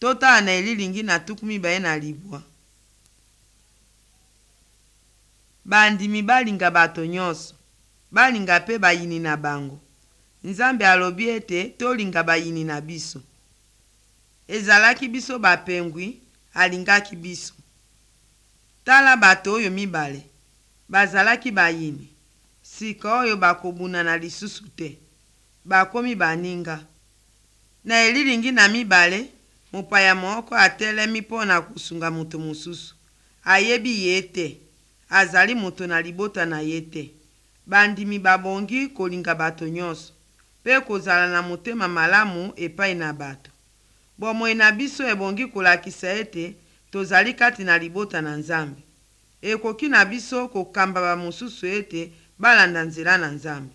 totala na elilingi na tukumi baye na libwa. Bandimi balinga bato nyonso, balinga pe bayini na bango. Nzambe alobi ete tolinga bayini na biso. Ezalaki biso bapengwi, alingaki biso. Tala bato oyo mibale, bazalaki bayini. Sika oyo bakobuna na lisusu te, bakomi baninga. Na elilingi na mibale, mopaya moko atelemi mpo na kusunga moto mosusu. Ayebi ye te, azali moto na libota na ye te. Bandimi babongi kolinga bato nyonso, pe kozala na motema malamu epai na bato. Bomoi na biso ebongi kolakisa ete tozali kati na libota na Nzambe. Ekoki na biso kokamba ba mosusu ete balanda nzela na Nzambe.